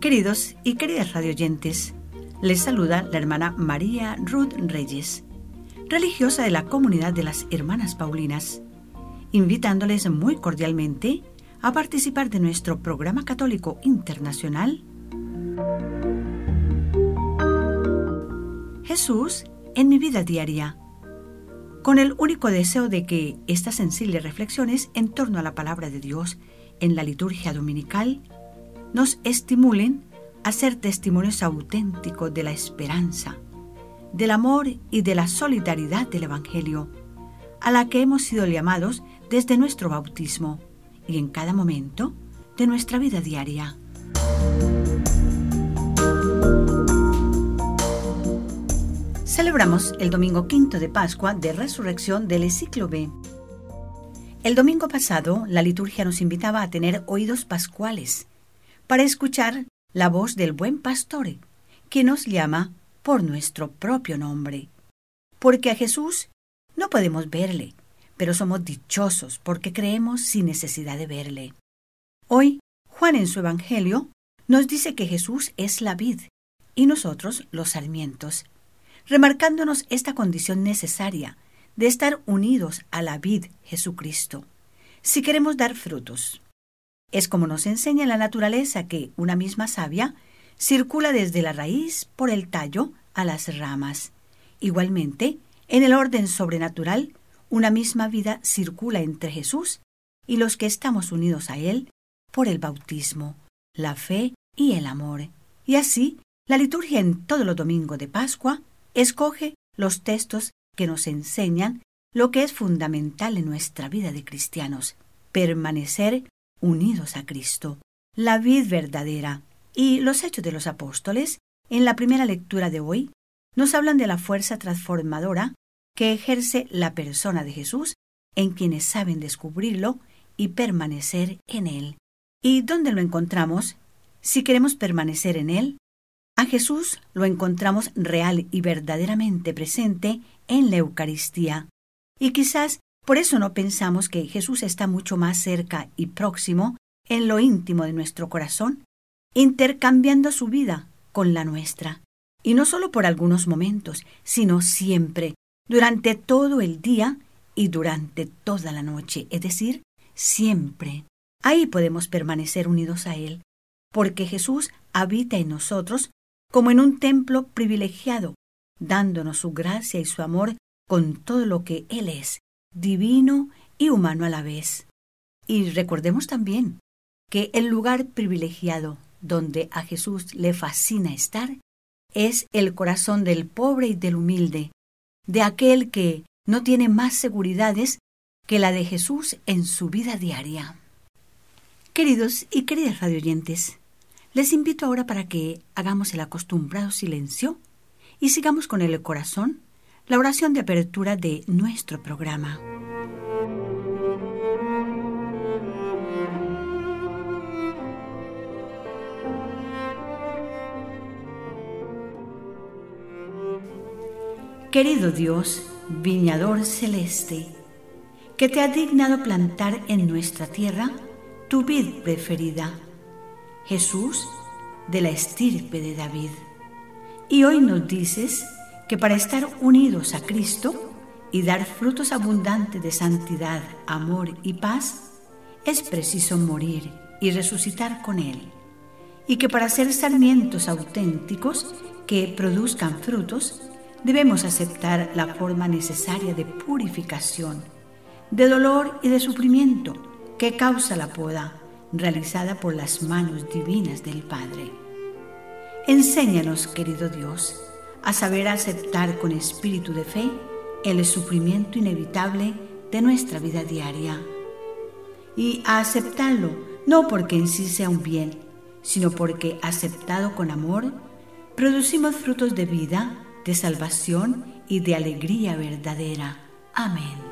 Queridos y queridas radioyentes, les saluda la hermana María Ruth Reyes, religiosa de la comunidad de las Hermanas Paulinas, invitándoles muy cordialmente a participar de nuestro programa católico internacional Jesús en mi vida diaria, con el único deseo de que estas sensibles reflexiones en torno a la palabra de Dios en la liturgia dominical nos estimulen a ser testimonios auténticos de la esperanza, del amor y de la solidaridad del Evangelio, a la que hemos sido llamados desde nuestro bautismo y en cada momento de nuestra vida diaria. Celebramos el domingo quinto de Pascua de Resurrección del Ciclo B. El domingo pasado, la liturgia nos invitaba a tener oídos pascuales para escuchar la voz del buen pastor, que nos llama por nuestro propio nombre. Porque a Jesús no podemos verle, pero somos dichosos porque creemos sin necesidad de verle. Hoy, Juan en su Evangelio nos dice que Jesús es la vid y nosotros los sarmientos, remarcándonos esta condición necesaria de estar unidos a la vid Jesucristo, si queremos dar frutos. Es como nos enseña la naturaleza que una misma savia circula desde la raíz por el tallo a las ramas. Igualmente, en el orden sobrenatural, una misma vida circula entre Jesús y los que estamos unidos a Él por el bautismo, la fe y el amor. Y así, la liturgia en todos los domingos de Pascua escoge los textos que nos enseñan lo que es fundamental en nuestra vida de cristianos: permanecer unidos a Cristo, la vid verdadera. Y los Hechos de los Apóstoles, en la primera lectura de hoy, nos hablan de la fuerza transformadora que ejerce la persona de Jesús en quienes saben descubrirlo y permanecer en Él. ¿Y dónde lo encontramos? Si queremos permanecer en Él, a Jesús lo encontramos real y verdaderamente presente en la Eucaristía. Y quizás por eso no pensamos que Jesús está mucho más cerca y próximo en lo íntimo de nuestro corazón, intercambiando su vida con la nuestra. Y no solo por algunos momentos, sino siempre, durante todo el día y durante toda la noche, es decir, siempre. Ahí podemos permanecer unidos a Él, porque Jesús habita en nosotros como en un templo privilegiado, dándonos su gracia y su amor con todo lo que Él es, divino y humano a la vez. Y recordemos también que el lugar privilegiado donde a Jesús le fascina estar es el corazón del pobre y del humilde, de aquel que no tiene más seguridades que la de Jesús en su vida diaria. Queridos y queridas radioyentes, les invito ahora para que hagamos el acostumbrado silencio y sigamos con el corazón la oración de apertura de nuestro programa. Querido Dios, viñador celeste, que te has dignado plantar en nuestra tierra tu vid preferida, Jesús, de la estirpe de David. Y hoy nos dices que para estar unidos a Cristo y dar frutos abundantes de santidad, amor y paz, es preciso morir y resucitar con Él. Y que para ser sarmientos auténticos que produzcan frutos, debemos aceptar la forma necesaria de purificación, de dolor y de sufrimiento que causa la poda, realizada por las manos divinas del Padre. Enséñanos, querido Dios, a saber aceptar con espíritu de fe el sufrimiento inevitable de nuestra vida diaria, y a aceptarlo no porque en sí sea un bien, sino porque, aceptado con amor, producimos frutos de vida, de salvación y de alegría verdadera. Amén.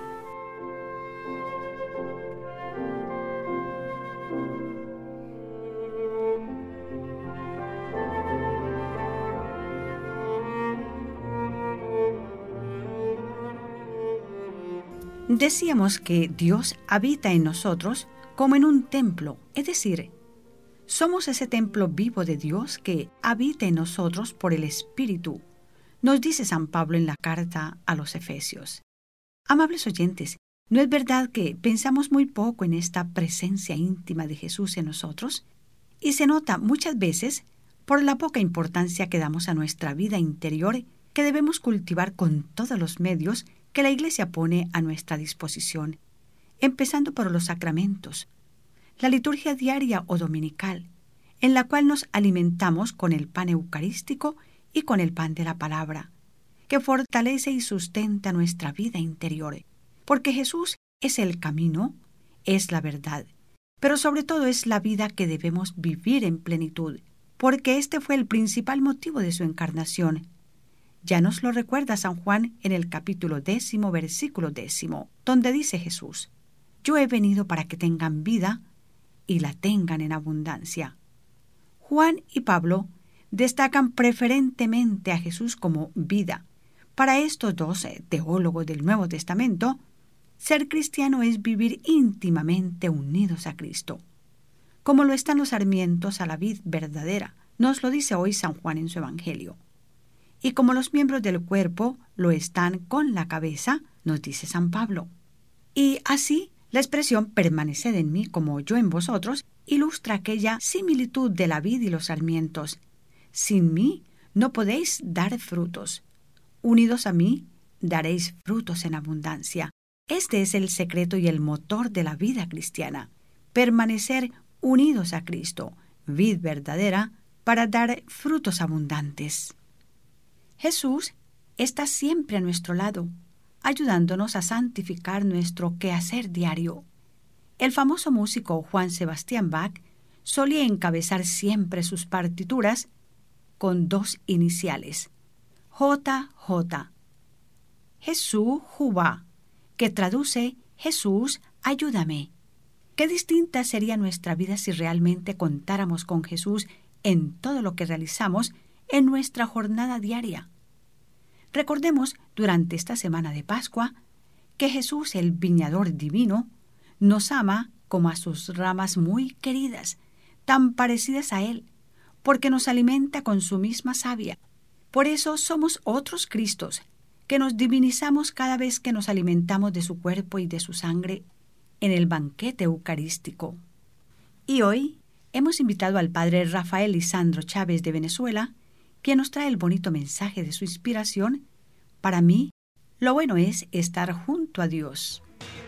Decíamos que Dios habita en nosotros como en un templo, es decir, Somos ese templo vivo de Dios que habita en nosotros por el Espíritu, nos dice San Pablo en la carta a los Efesios. Amables oyentes, ¿no es verdad que pensamos muy poco en esta presencia íntima de Jesús en nosotros? Y se nota muchas veces por la poca importancia que damos a nuestra vida interior, que debemos cultivar con todos los medios que la Iglesia pone a nuestra disposición, empezando por los sacramentos, la liturgia diaria o dominical, en la cual nos alimentamos con el pan eucarístico y con el pan de la palabra, que fortalece y sustenta nuestra vida interior, porque Jesús es el camino, es la verdad, pero sobre todo es la vida que debemos vivir en plenitud, porque este fue el principal motivo de su encarnación. Ya nos lo recuerda San Juan en el capítulo 10, versículo 10, donde dice Jesús: «Yo he venido para que tengan vida y la tengan en abundancia». Juan y Pablo destacan preferentemente a Jesús como vida. Para estos dos teólogos del Nuevo Testamento, ser cristiano es vivir íntimamente unidos a Cristo, como lo están los sarmientos a la vid verdadera, nos lo dice hoy San Juan en su Evangelio. Y como los miembros del cuerpo lo están con la cabeza, nos dice San Pablo. Y así, la expresión «permaneced en mí como yo en vosotros» ilustra aquella similitud de la vid y los sarmientos. Sin mí no podéis dar frutos. Unidos a mí, daréis frutos en abundancia. Este es el secreto y el motor de la vida cristiana. Permanecer unidos a Cristo, vid verdadera, para dar frutos abundantes. Jesús está siempre a nuestro lado, ayudándonos a santificar nuestro quehacer diario. El famoso músico Juan Sebastián Bach solía encabezar siempre sus partituras con dos iniciales, JJ, Jesús Jubá, que traduce Jesús, ayúdame. Qué distinta sería nuestra vida si realmente contáramos con Jesús en todo lo que realizamos en nuestra jornada diaria. Recordemos durante esta semana de Pascua que Jesús, el viñador divino, nos ama como a sus ramas muy queridas, tan parecidas a Él, porque nos alimenta con su misma savia. Por eso somos otros Cristos, que nos divinizamos cada vez que nos alimentamos de su cuerpo y de su sangre en el banquete eucarístico. Y hoy hemos invitado al padre Rafael Lisandro Chávez de Venezuela, quien nos trae el bonito mensaje de su inspiración. Para mí, lo bueno es estar junto a Dios.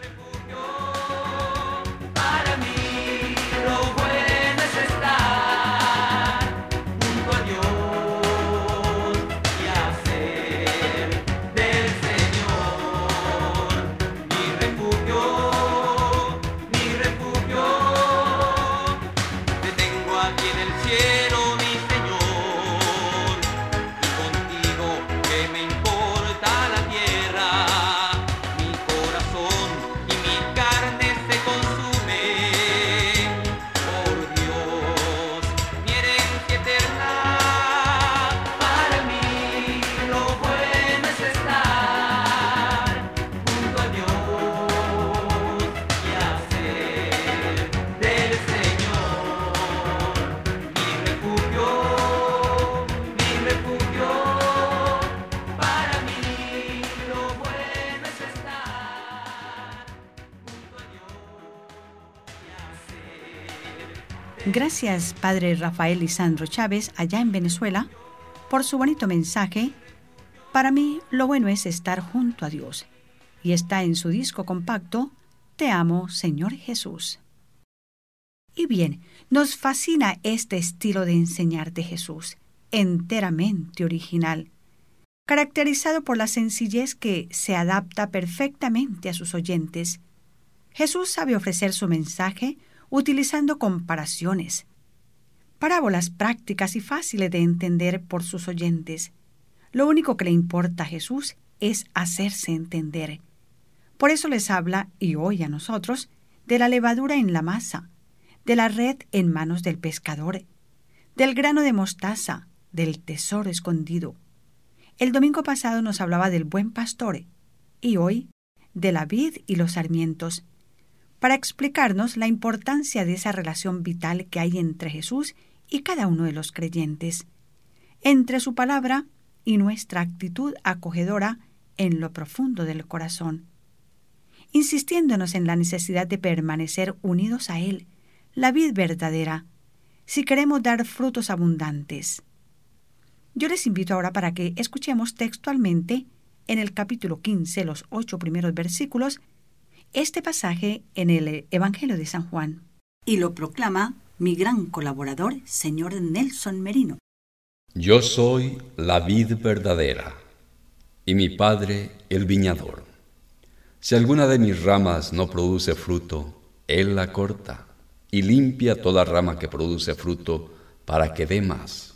Gracias, padre Rafael Lisandro Chávez, allá en Venezuela, por su bonito mensaje. Para mí, lo bueno es estar junto a Dios. Y está en su disco compacto, Te amo, Señor Jesús. Y bien, nos fascina este estilo de enseñar de Jesús, enteramente original, caracterizado por la sencillez que se adapta perfectamente a sus oyentes. Jesús sabe ofrecer su mensaje utilizando comparaciones, parábolas prácticas y fáciles de entender por sus oyentes. Lo único que le importa a Jesús es hacerse entender. Por eso les habla, y hoy a nosotros, de la levadura en la masa, de la red en manos del pescador, del grano de mostaza, del tesoro escondido. El domingo pasado nos hablaba del buen pastor, y hoy de la vid y los sarmientos. para explicarnos la importancia de esa relación vital que hay entre Jesús y cada uno de los creyentes, entre su palabra y nuestra actitud acogedora en lo profundo del corazón, insistiéndonos en la necesidad de permanecer unidos a Él, la vid verdadera, si queremos dar frutos abundantes. Yo les invito ahora para que escuchemos textualmente en el capítulo 15, los 8 primeros versículos, este pasaje en el Evangelio de San Juan. Y lo proclama mi gran colaborador, señor Nelson Merino. Yo soy la vid verdadera, y mi Padre el viñador. Si alguna de mis ramas no produce fruto, Él la corta, y limpia toda rama que produce fruto, para que dé más.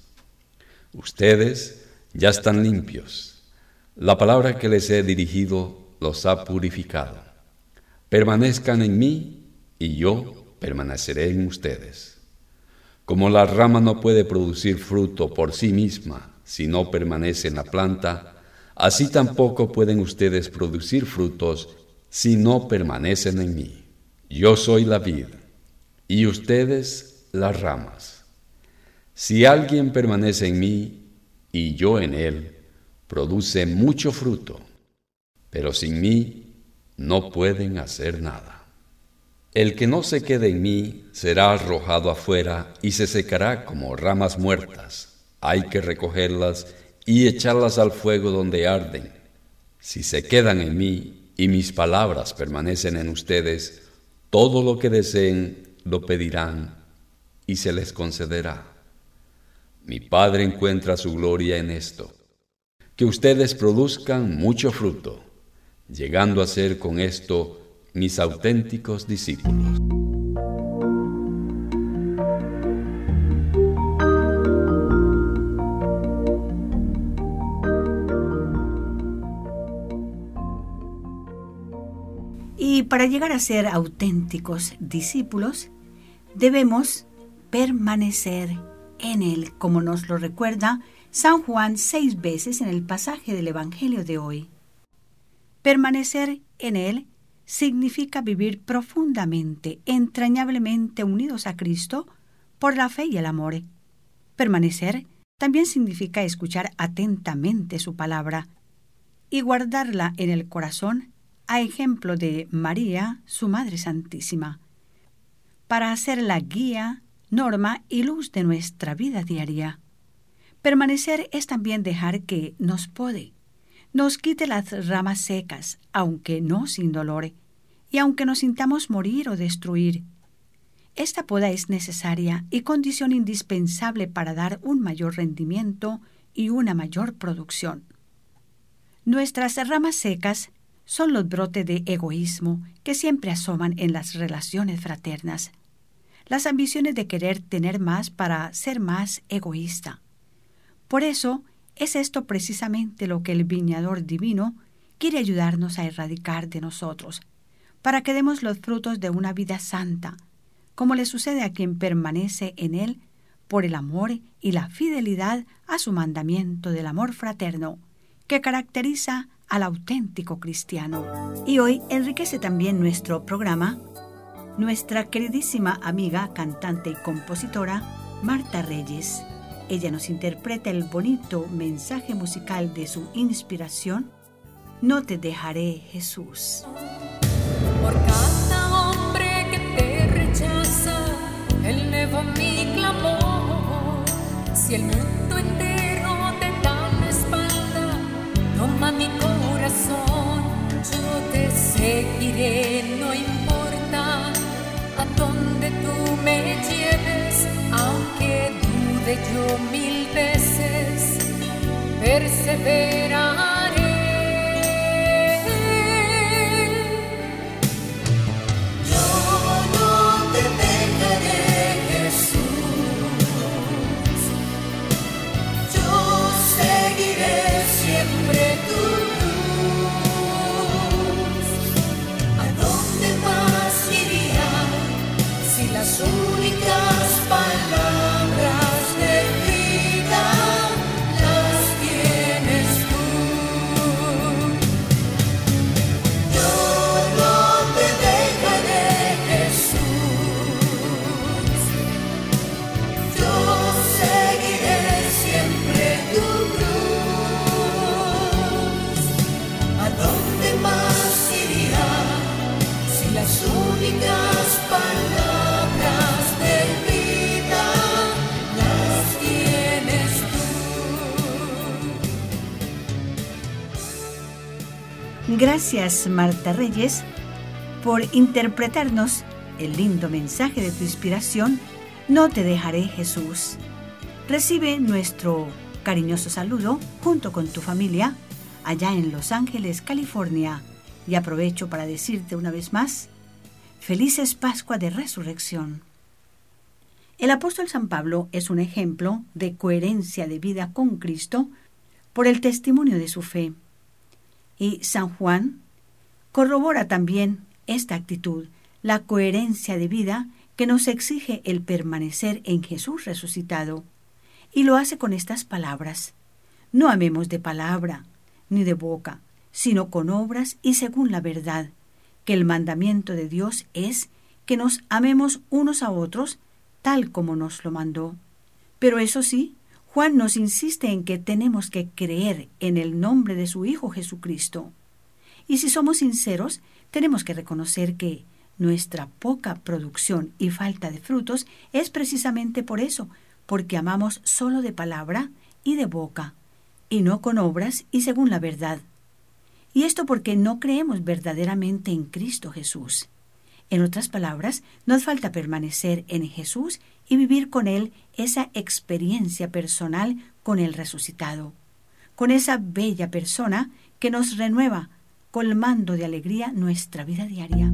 Ustedes ya están limpios. La palabra que les he dirigido los ha purificado. Permanezcan en mí, y yo permaneceré en ustedes. Como la rama no puede producir fruto por sí misma si no permanece en la planta, así tampoco pueden ustedes producir frutos si no permanecen en mí. Yo soy la vid, y ustedes las ramas. Si alguien permanece en mí y yo en él, produce mucho fruto, pero sin mí no pueden hacer nada. El que no se quede en mí será arrojado afuera y se secará como ramas muertas. Hay que recogerlas y echarlas al fuego donde arden. Si se quedan en mí y mis palabras permanecen en ustedes, todo lo que deseen lo pedirán y se les concederá. Mi Padre encuentra su gloria en esto, que ustedes produzcan mucho fruto, llegando a ser con esto mis auténticos discípulos. Y para llegar a ser auténticos discípulos, debemos permanecer en Él, como nos lo recuerda San Juan 6 veces en el pasaje del Evangelio de hoy. Permanecer en Él significa vivir profundamente, entrañablemente unidos a Cristo por la fe y el amor. Permanecer también significa escuchar atentamente su palabra y guardarla en el corazón, a ejemplo de María, su Madre Santísima, para hacer la guía, norma y luz de nuestra vida diaria. Permanecer es también dejar que nos pode, nos quite las ramas secas, aunque no sin dolor, y aunque nos sintamos morir o destruir. Esta poda es necesaria y condición indispensable para dar un mayor rendimiento y una mayor producción. Nuestras ramas secas son los brotes de egoísmo que siempre asoman en las relaciones fraternas, las ambiciones de querer tener más para ser más egoísta. Por eso, es esto precisamente lo que el viñador divino quiere ayudarnos a erradicar de nosotros, para que demos los frutos de una vida santa, como le sucede a quien permanece en él por el amor y la fidelidad a su mandamiento del amor fraterno, que caracteriza al auténtico cristiano. Y hoy enriquece también nuestro programa nuestra queridísima amiga, cantante y compositora, Marta Reyes. Ella nos interpreta el bonito mensaje musical de su inspiración, No te dejaré, Jesús. Por cada hombre que te rechaza, elevo mi clamor. Si el mundo entero te da la espalda, toma mi corazón. Yo te seguiré, no importa a dónde tú me lleves, aunque dude yo 1000 veces, perseveraré. Las únicas palabras de vida las tienes tú. Gracias, Marta Reyes, por interpretarnos el lindo mensaje de tu inspiración, No te dejaré, Jesús. Recibe nuestro cariñoso saludo junto con tu familia allá en Los Ángeles, California. Y aprovecho para decirte una vez más, felices Pascua de Resurrección. El apóstol San Pablo es un ejemplo de coherencia de vida con Cristo por el testimonio de su fe. Y San Juan corrobora también esta actitud, la coherencia de vida que nos exige el permanecer en Jesús resucitado. Y lo hace con estas palabras: no amemos de palabra ni de boca, sino con obras y según la verdad, que el mandamiento de Dios es que nos amemos unos a otros tal como nos lo mandó. Pero eso sí, Juan nos insiste en que tenemos que creer en el nombre de su Hijo Jesucristo. Y si somos sinceros, tenemos que reconocer que nuestra poca producción y falta de frutos es precisamente por eso, porque amamos solo de palabra y de boca, y no con obras y según la verdad. Y esto porque no creemos verdaderamente en Cristo Jesús. En otras palabras, nos falta permanecer en Jesús y vivir con Él esa experiencia personal con el resucitado, con esa bella persona que nos renueva, colmando de alegría nuestra vida diaria.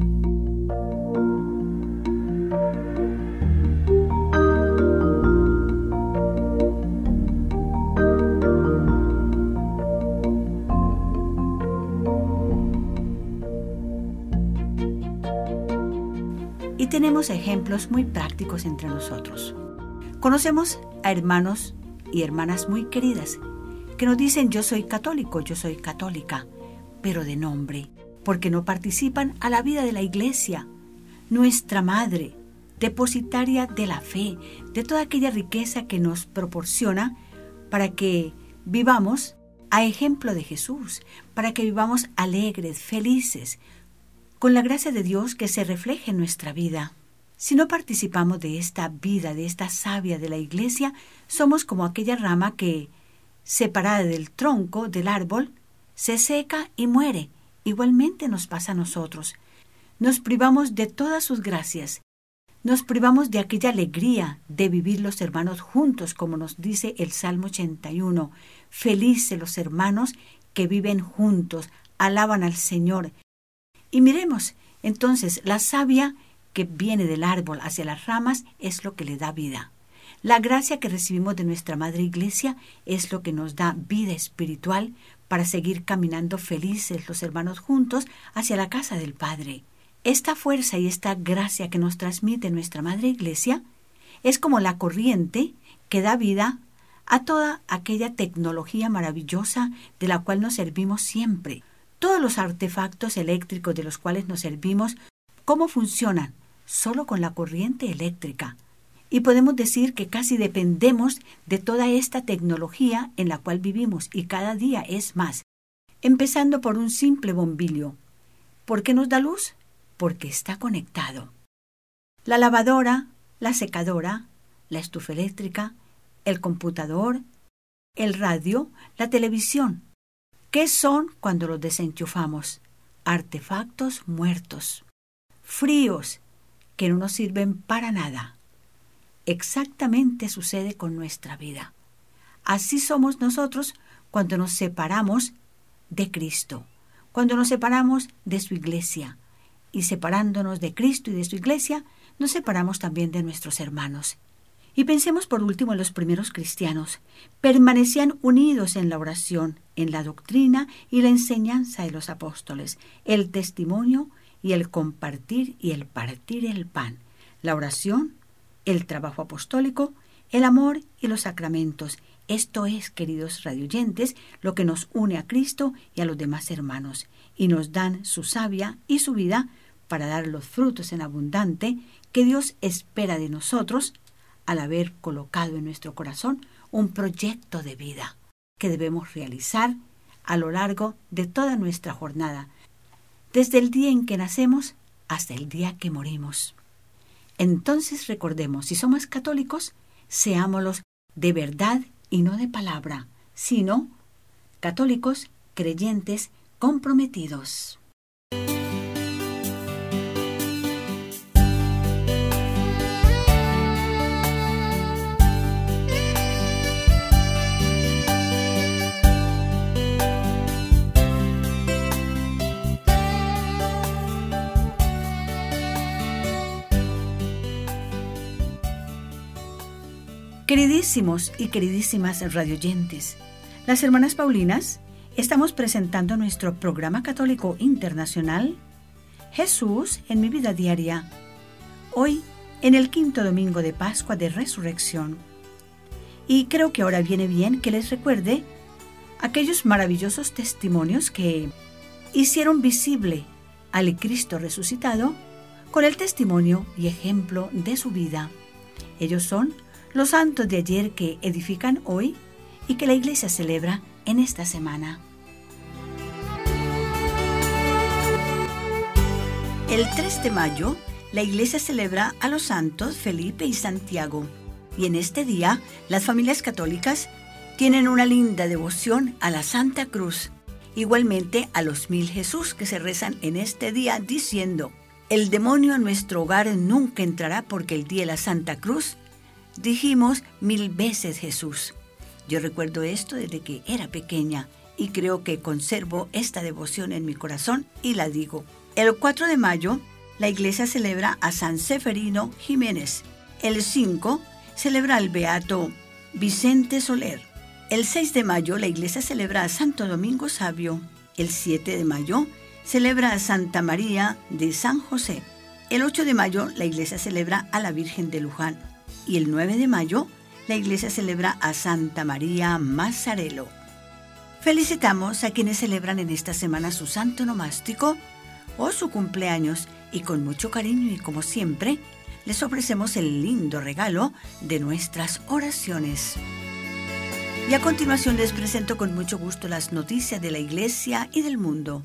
Y tenemos ejemplos muy prácticos entre nosotros. Conocemos a hermanos y hermanas muy queridas que nos dicen: yo soy católico, yo soy católica, pero de nombre, porque no participan a la vida de la iglesia. Nuestra madre, depositaria de la fe, de toda aquella riqueza que nos proporciona para que vivamos a ejemplo de Jesús, para que vivamos alegres, felices, con la gracia de Dios que se refleje en nuestra vida. Si no participamos de esta vida, de esta savia de la iglesia, somos como aquella rama que, separada del tronco del árbol, se seca y muere. Igualmente nos pasa a nosotros. Nos privamos de todas sus gracias. Nos privamos de aquella alegría de vivir los hermanos juntos, como nos dice el Salmo 81. Felices los hermanos que viven juntos, alaban al Señor. Y miremos, entonces, la savia que viene del árbol hacia las ramas es lo que le da vida. La gracia que recibimos de nuestra Madre Iglesia es lo que nos da vida espiritual para seguir caminando felices los hermanos juntos hacia la casa del Padre. Esta fuerza y esta gracia que nos transmite nuestra Madre Iglesia es como la corriente que da vida a toda aquella tecnología maravillosa de la cual nos servimos siempre. Todos los artefactos eléctricos de los cuales nos servimos, ¿cómo funcionan? Solo con la corriente eléctrica. Y podemos decir que casi dependemos de toda esta tecnología en la cual vivimos, y cada día es más. Empezando por un simple bombillo. ¿Por qué nos da luz? Porque está conectado. La lavadora, la secadora, la estufa eléctrica, el computador, el radio, la televisión. ¿Qué son cuando los desenchufamos? Artefactos muertos, fríos, que no nos sirven para nada. Exactamente sucede con nuestra vida. Así somos nosotros cuando nos separamos de Cristo, cuando nos separamos de su iglesia. Y separándonos de Cristo y de su iglesia, nos separamos también de nuestros hermanos. Y pensemos por último en los primeros cristianos. Permanecían unidos en la oración, en la doctrina y la enseñanza de los apóstoles, el testimonio y el compartir y el partir el pan, la oración, el trabajo apostólico, el amor y los sacramentos. Esto es, queridos radioyentes, lo que nos une a Cristo y a los demás hermanos, y nos dan su savia y su vida para dar los frutos en abundante que Dios espera de nosotros al haber colocado en nuestro corazón un proyecto de vida que debemos realizar a lo largo de toda nuestra jornada, desde el día en que nacemos hasta el día que morimos. Entonces recordemos, si somos católicos, seámoslos de verdad y no de palabra, sino católicos, creyentes, comprometidos. Queridísimos y queridísimas radioyentes, las hermanas Paulinas estamos presentando nuestro programa católico internacional Jesús en mi vida diaria, hoy en el quinto domingo de Pascua de Resurrección. Y creo que ahora viene bien que les recuerde aquellos maravillosos testimonios que hicieron visible al Cristo resucitado con el testimonio y ejemplo de su vida. Ellos son los santos de ayer que edifican hoy y que la Iglesia celebra en esta semana. El 3 de mayo, la Iglesia celebra a los santos Felipe y Santiago. Y en este día, las familias católicas tienen una linda devoción a la Santa Cruz. Igualmente a los 1000 Jesús que se rezan en este día diciendo: el demonio a nuestro hogar nunca entrará porque el día de la Santa Cruz dijimos 1000 veces Jesús. Yo recuerdo esto desde que era pequeña y creo que conservo esta devoción en mi corazón y la digo. El 4 de mayo, la Iglesia celebra a San Seferino Jiménez. El 5 celebra al Beato Vicente Soler. El 6 de mayo, la Iglesia celebra a Santo Domingo Sabio. El 7 de mayo, celebra a Santa María de San José. El 8 de mayo, la Iglesia celebra a la Virgen de Luján. Y el 9 de mayo, la Iglesia celebra a Santa María Mazzarello. Felicitamos a quienes celebran en esta semana su santo nomástico o su cumpleaños y con mucho cariño y como siempre, les ofrecemos el lindo regalo de nuestras oraciones. Y a continuación les presento con mucho gusto las noticias de la Iglesia y del mundo.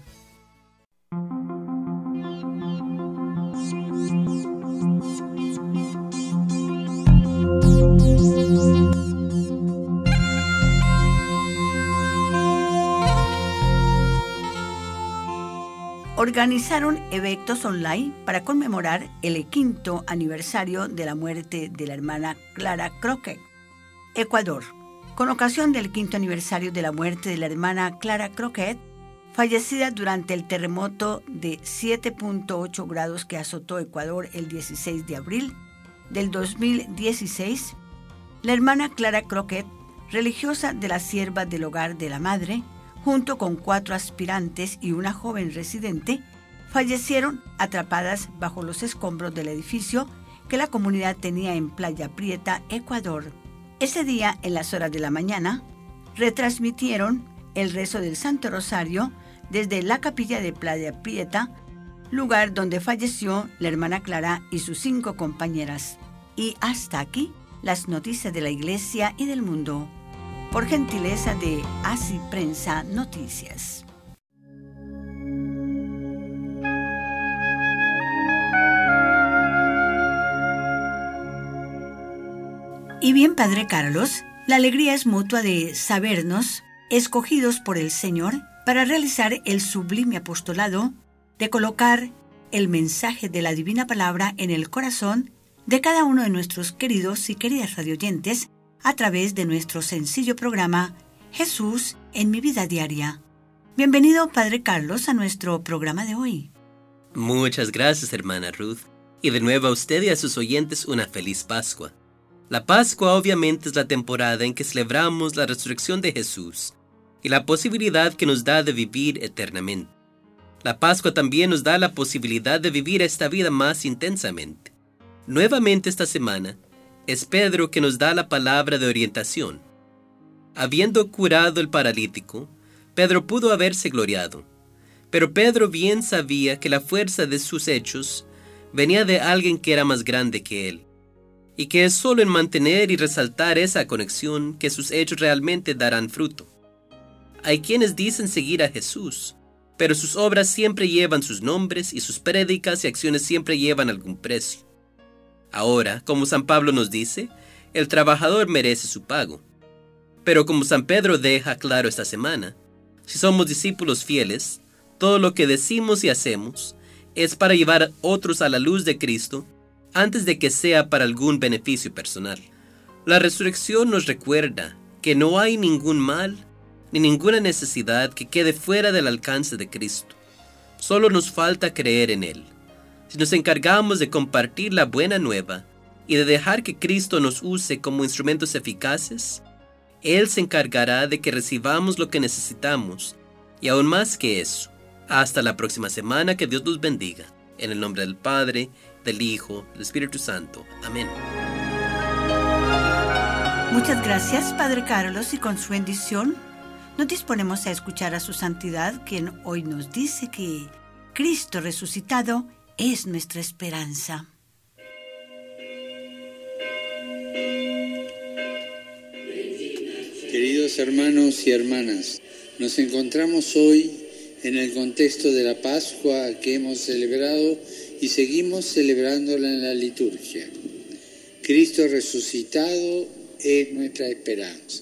Organizaron eventos online para conmemorar el quinto aniversario de la muerte de la hermana Clara Crockett. Ecuador. Con ocasión del quinto aniversario de la muerte de la hermana Clara Crockett, fallecida durante el terremoto de 7.8 grados que azotó Ecuador el 16 de abril del 2016, la hermana Clara Crockett, religiosa de la Sierva del Hogar de la Madre, junto con 4 aspirantes y una joven residente, fallecieron atrapadas bajo los escombros del edificio que la comunidad tenía en Playa Prieta, Ecuador. Ese día, en las horas de la mañana, retransmitieron el rezo del Santo Rosario desde la capilla de Playa Prieta, lugar donde falleció la hermana Clara y sus 5 compañeras. Y hasta aquí las noticias de la Iglesia y del mundo, por gentileza de Así Prensa Noticias. Y bien, Padre Carlos, la alegría es mutua de sabernos escogidos por el Señor para realizar el sublime apostolado de colocar el mensaje de la divina palabra en el corazón de cada uno de nuestros queridos y queridas radioyentes a través de nuestro sencillo programa Jesús en mi vida diaria. Bienvenido, Padre Carlos, a nuestro programa de hoy. Muchas gracias, hermana Ruth, y de nuevo a usted y a sus oyentes una feliz Pascua. La Pascua obviamente es la temporada en que celebramos la resurrección de Jesús y la posibilidad que nos da de vivir eternamente. La Pascua también nos da la posibilidad de vivir esta vida más intensamente. Nuevamente esta semana, es Pedro que nos da la palabra de orientación. Habiendo curado el paralítico, Pedro pudo haberse gloriado, pero Pedro bien sabía que la fuerza de sus hechos venía de alguien que era más grande que él, y que es solo en mantener y resaltar esa conexión que sus hechos realmente darán fruto. Hay quienes dicen seguir a Jesús, pero sus obras siempre llevan sus nombres y sus prédicas y acciones siempre llevan algún precio. Ahora, como San Pablo nos dice, el trabajador merece su pago. Pero como San Pedro deja claro esta semana, si somos discípulos fieles, Todo lo que decimos y hacemos es para llevar a otros a la luz de Cristo antes de que sea para algún beneficio personal. La resurrección nos recuerda que no hay ningún mal ni ninguna necesidad que quede fuera del alcance de Cristo. Solo nos falta creer en Él. Si nos encargamos de compartir la buena nueva y de dejar que Cristo nos use como instrumentos eficaces, Él se encargará de que recibamos lo que necesitamos, y aún más que eso. Hasta la próxima semana, que Dios los bendiga. En el nombre del Padre, del Hijo, del Espíritu Santo. Amén. Muchas gracias, Padre Carlos, y con su bendición nos disponemos a escuchar a su santidad, quien hoy nos dice que Cristo resucitado es nuestra esperanza. Queridos hermanos y hermanas, nos encontramos hoy en el contexto de la Pascua que hemos celebrado y seguimos celebrándola en la liturgia. Cristo resucitado es nuestra esperanza.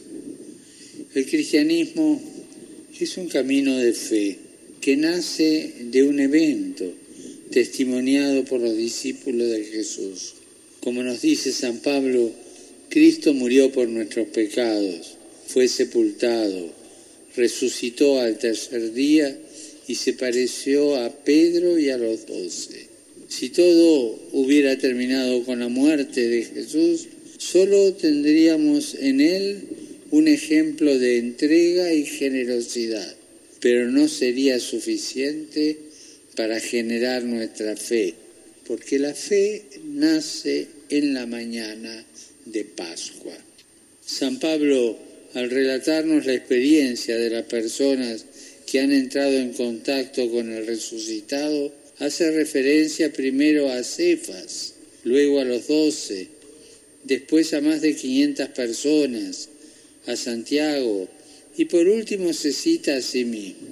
El cristianismo es un camino de fe que nace de un evento testimoniado por los discípulos de Jesús. Como nos dice San Pablo, Cristo murió por nuestros pecados, fue sepultado, resucitó al tercer día y se pareció a Pedro y a los 12. Si todo hubiera terminado con la muerte de Jesús, solo tendríamos en él un ejemplo de entrega y generosidad, pero no sería suficiente para generar nuestra fe, porque la fe nace en la mañana de Pascua. San Pablo, al relatarnos la experiencia de las personas que han entrado en contacto con el resucitado, hace referencia primero a Cefas, luego a los 12, después a más de 500 personas, a Santiago, y por último se cita a sí mismo.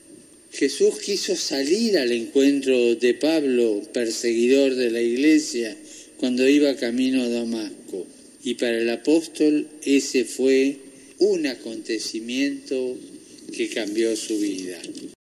Jesús quiso salir al encuentro de Pablo, perseguidor de la iglesia, cuando iba camino a Damasco, y para el apóstol ese fue un acontecimiento que cambió su vida.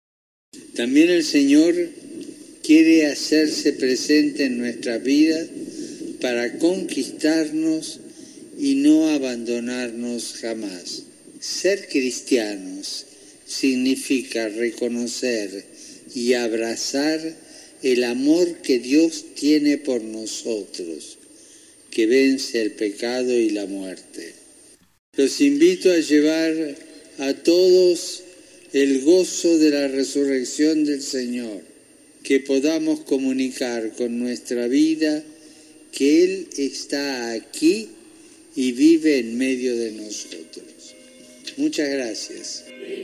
También el Señor quiere hacerse presente en nuestras vidas para conquistarnos y no abandonarnos jamás. Ser cristianos significa reconocer y abrazar el amor que Dios tiene por nosotros, que vence el pecado y la muerte. Los invito a llevar a todos el gozo de la resurrección del Señor, que podamos comunicar con nuestra vida que Él está aquí y vive en medio de nosotros. Muchas gracias.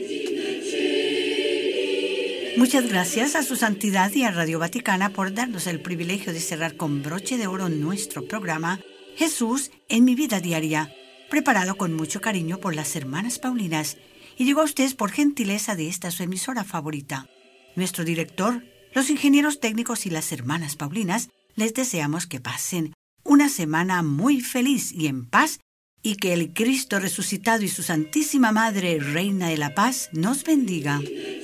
Muchas gracias a su santidad y a Radio Vaticana por darnos el privilegio de cerrar con broche de oro nuestro programa Jesús en mi vida diaria, preparado con mucho cariño por las hermanas Paulinas, y llegó a ustedes por gentileza de esta su emisora favorita. Nuestro director, los ingenieros técnicos y las hermanas Paulinas, les deseamos que pasen una semana muy feliz y en paz, y que el Cristo resucitado y su Santísima Madre, Reina de la Paz, nos bendiga.